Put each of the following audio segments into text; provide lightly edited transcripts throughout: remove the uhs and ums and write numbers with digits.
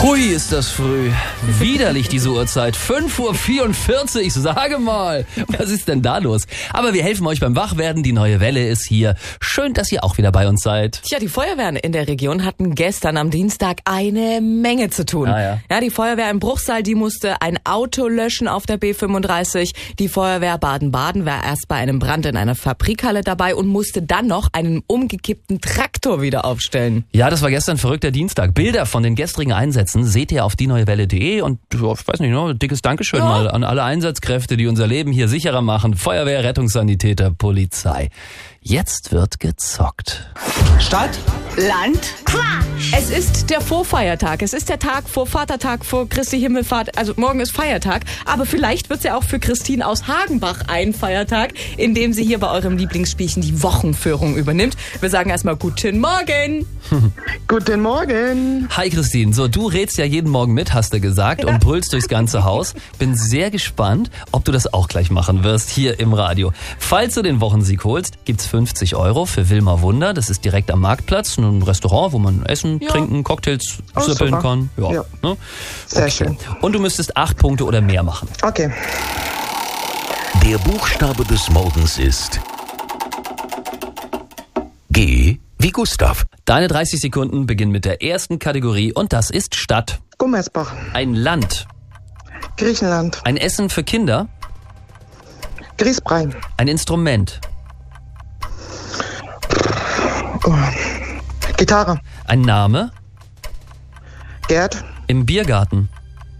Hui, ist das früh. Widerlich diese Uhrzeit. 5:44 Uhr, sage mal. Was ist denn da los? Aber wir helfen euch beim Wachwerden. Die neue Welle ist hier. Schön, dass ihr auch wieder bei uns seid. Tja, die Feuerwehren in der Region hatten gestern am Dienstag eine Menge zu tun. Ja, die Feuerwehr im Bruchsal, die musste ein Auto löschen auf der B35. Die Feuerwehr Baden-Baden war erst bei einem Brand in einer Fabrikhalle dabei und musste dann noch einen umgekippten Traktor wieder aufstellen. Ja, das war gestern verrückter Dienstag. Bilder von den gestrigen Einsätzen seht ihr auf dieneuewelle.de und ich weiß nicht, ein dickes Dankeschön mal an alle Einsatzkräfte, die unser Leben hier sicherer machen. Feuerwehr, Rettungssanitäter, Polizei. Jetzt wird gezockt. Stadt, Land, Quatsch. Es ist der Vorfeiertag. Es ist der Tag vor Vatertag, vor Christi Himmelfahrt. Also morgen ist Feiertag. Aber vielleicht wird es ja auch für Christine aus Hagenbach ein Feiertag, indem sie hier bei eurem Lieblingsspielchen die Wochenführung übernimmt. Wir sagen erstmal Guten Morgen. Guten Morgen. Hi Christine, so du rätst ja jeden Morgen mit, hast du gesagt, und brüllst durchs ganze Haus. Bin sehr gespannt, ob du das auch gleich machen wirst hier im Radio. Falls du den Wochensieg holst, gibt's 50 € für Wilma Wunder. Das ist direkt am Marktplatz, ein Restaurant, wo man essen, trinken, Cocktails sippeln kann. Ja. Ne? Sehr schön. Und du müsstest 8 Punkte oder mehr machen. Okay. Der Buchstabe des Morgens ist G wie Gustav. Deine 30 Sekunden beginnen mit der ersten Kategorie und das ist Stadt. Gummersbach. Ein Land. Griechenland. Ein Essen für Kinder. Grießbrei. Ein Instrument. Gitarre. Ein Name. Gerd. Im Biergarten.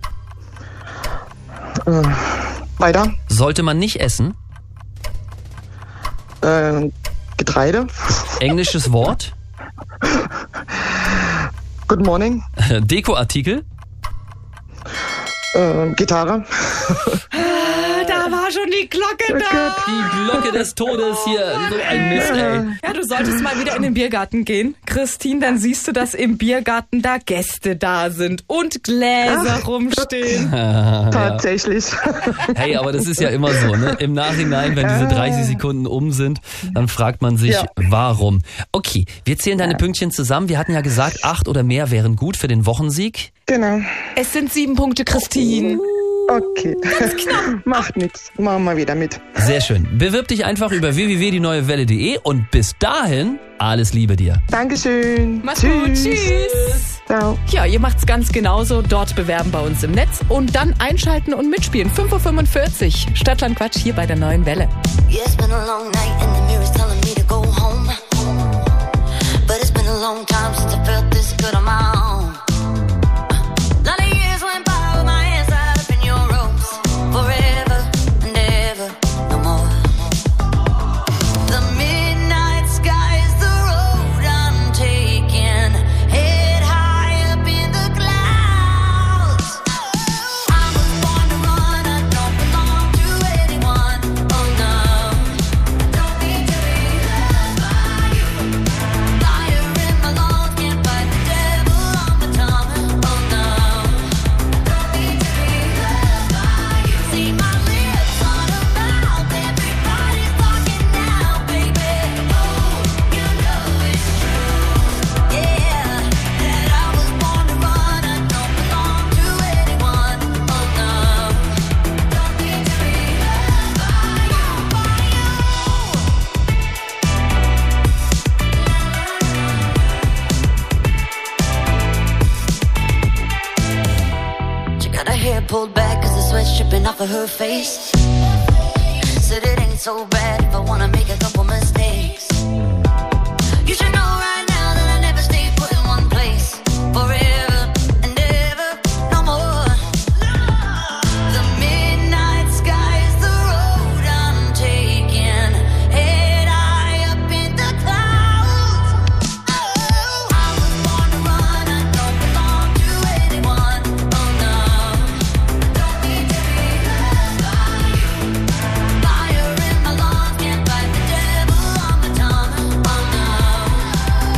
Weiter. Sollte man nicht essen. Getreide. Englisches Wort. Good morning. Dekoartikel. Gitarre. Da war schon die Glocke da. Die Glocke des Todes hier. So ein Mist, ey. Ja, du solltest mal wieder in den Biergarten gehen, Christine, dann siehst du, dass im Biergarten da Gäste da sind und Gläser rumstehen. Tatsächlich. Hey, aber das ist ja immer so, ne? Im Nachhinein, wenn diese 30 Sekunden um sind, dann fragt man sich, warum. Okay, wir zählen deine Pünktchen zusammen. Wir hatten ja gesagt, 8 oder mehr wären gut für den Wochensieg. Genau. Es sind 7 Punkte, Christine. Okay. Ganz knapp. Macht nichts. Machen wir wieder mit. Sehr schön. Bewirb dich einfach über www.dieneuewelle.de und bis dahin alles Liebe dir. Dankeschön. Mach's gut. Tschüss. Ciao. Ja, ihr macht's ganz genauso. Dort bewerben bei uns im Netz und dann einschalten und mitspielen. 5:45 Uhr. Stadtland Quatsch hier bei der neuen Welle. Yeah, it's been a long night and the mirror's telling me to go home. But it's been a long time since I felt this good on my own. Lot of years went by with my hands tied up in your ropes. Forever and ever, no more. The midnight sky is the road I'm taking. Head high up in the clouds. I was born to run, I don't belong to anyone. Oh no, I don't need to be loved by you. Fire in my lungs, can't fight the devil on my tongue. Oh no, I don't need to be loved by you. See my lips on a mouth, everybody's talking now, baby. Oh, you know it's true. Yeah, that I was born to run, I don't belong to anyone. Oh no, don't need to be loved by you. She got her hair pulled back cause the sweat's dripping off of her face. Said it ain't so bad if I wanna make a couple mistakes. You should know right now that I never stay put in one place. Forever and ever, no more. The midnight sky is the road I'm taking. Head high up in the clouds. Oh, I was born to run, I don't belong to anyone. Oh no, don't need to be loved by you. Fire in my lungs, can't fight the devil on my tongue. Oh no.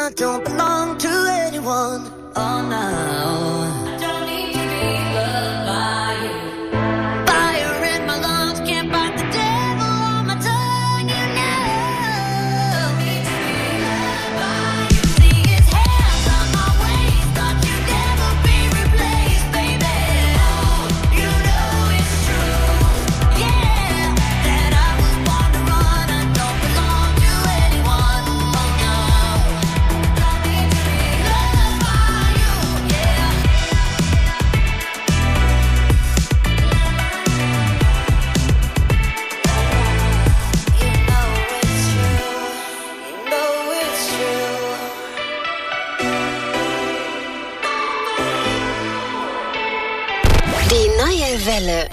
I don't belong to anyone. Oh no. I don't need to be loved by you. Fire in my lungs can't fight the devil on my tongue, you know. I need to be loved by you. See his hands on my waist, thought you'd never be replaced, baby. Oh, you know it's true, yeah, that I was born to run. I don't belong to anyone. Oh no. I need to be loved by you, yeah. You know it's true. You know it's true. Die neue Welle.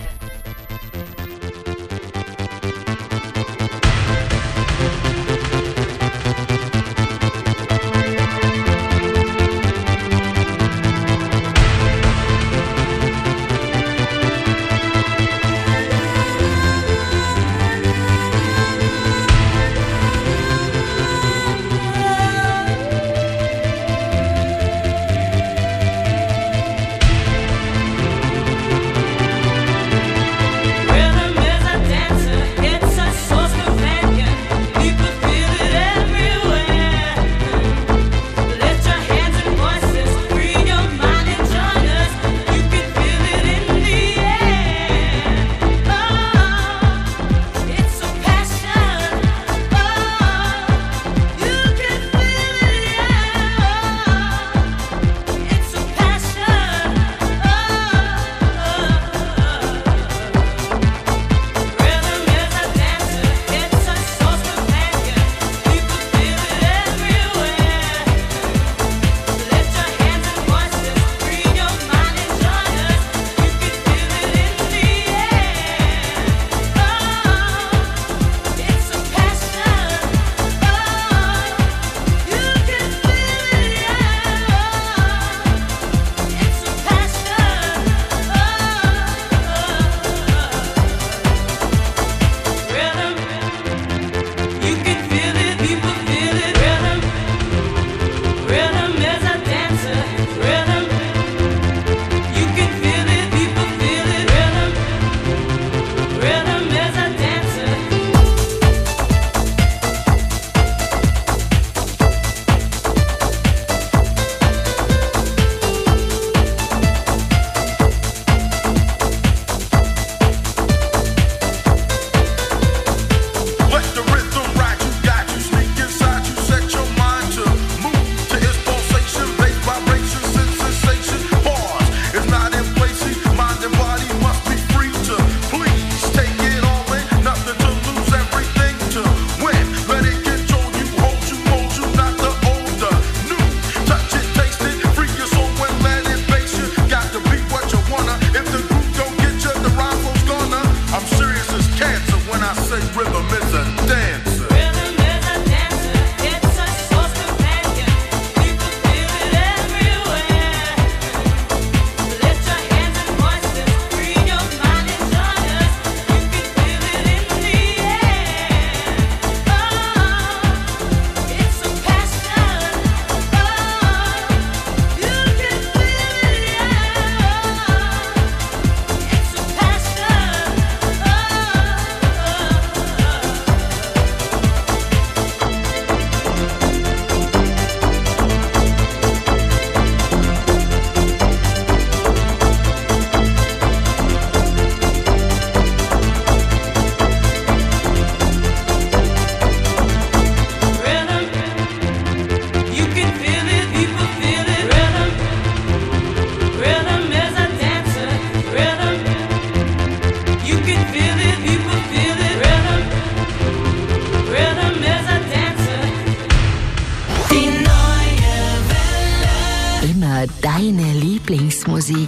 Deine Lieblingsmusik.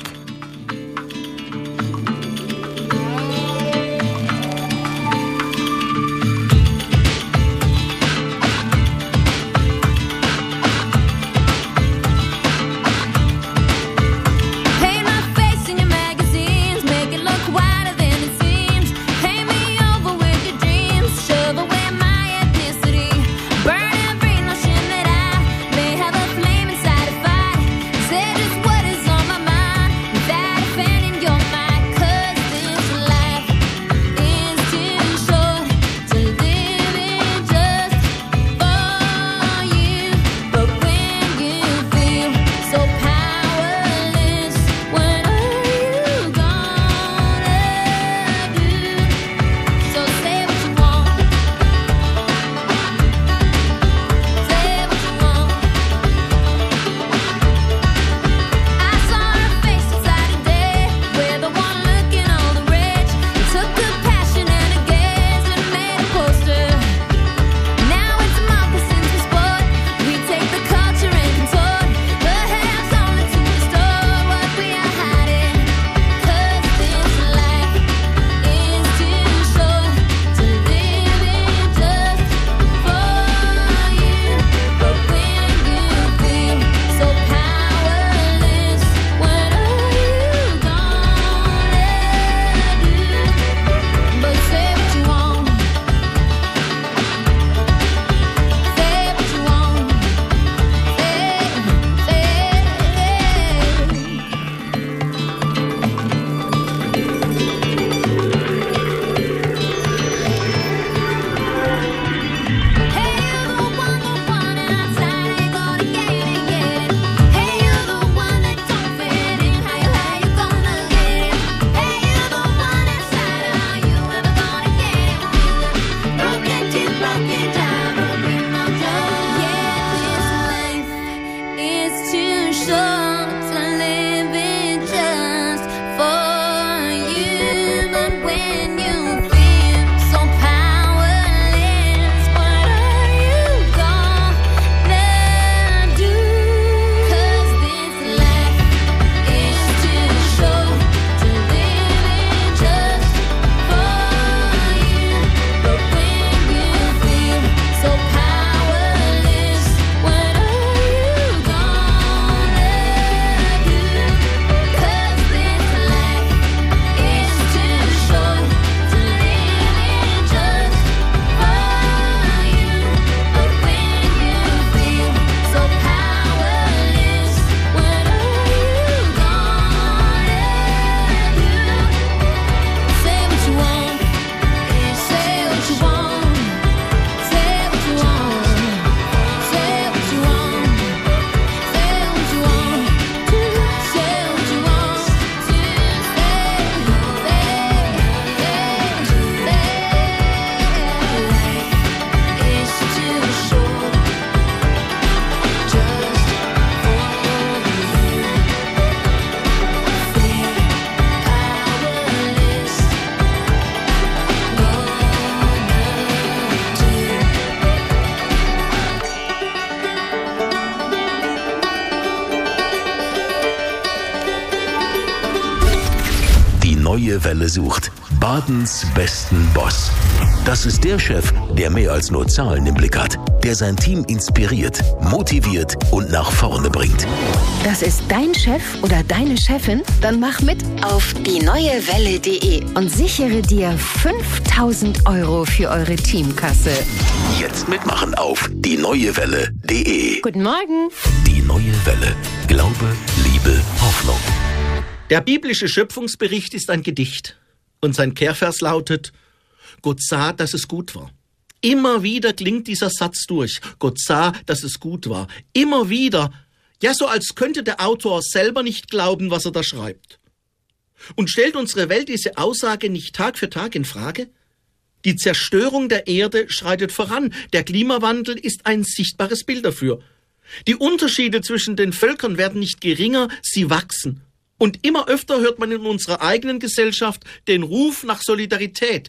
Burn every notion that I may have. neue Welle sucht. Badens besten Boss. Das ist der Chef, der mehr als nur Zahlen im Blick hat, der sein Team inspiriert, motiviert und nach vorne bringt. Das ist dein Chef oder deine Chefin? Dann mach mit auf dieneuewelle.de und sichere dir 5.000 € für eure Teamkasse. Jetzt mitmachen auf dieneuewelle.de. Guten Morgen. Die neue Welle. Glaube, Liebe, Hoffnung. Der biblische Schöpfungsbericht ist ein Gedicht. Und sein Kehrvers lautet: Gott sah, dass es gut war. Immer wieder klingt dieser Satz durch. Gott sah, dass es gut war. Immer wieder. Ja, so als könnte der Autor selber nicht glauben, was er da schreibt. Und stellt unsere Welt diese Aussage nicht Tag für Tag in Frage? Die Zerstörung der Erde schreitet voran. Der Klimawandel ist ein sichtbares Bild dafür. Die Unterschiede zwischen den Völkern werden nicht geringer, sie wachsen. Und immer öfter hört man in unserer eigenen Gesellschaft den Ruf nach Solidarität.